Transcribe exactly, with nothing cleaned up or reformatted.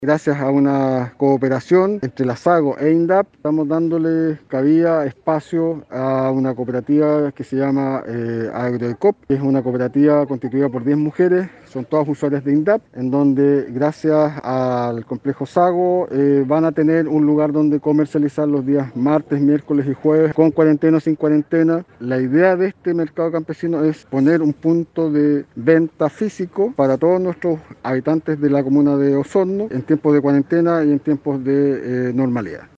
Gracias a una cooperación entre la SAGO e INDAP, estamos dándole cabida, espacio a una cooperativa que se llama eh, Agroecop, que es una cooperativa constituida por diez mujeres, son todas usuarias de INDAP, en donde gracias al complejo SAGO eh, van a tener un lugar donde comercializar los días martes, miércoles y jueves, con cuarentena o sin cuarentena. La idea de este mercado campesino es poner un punto de venta físico para todos nuestros habitantes de la comuna de Osorno en tiempos de cuarentena y en tiempos de eh, normalidad.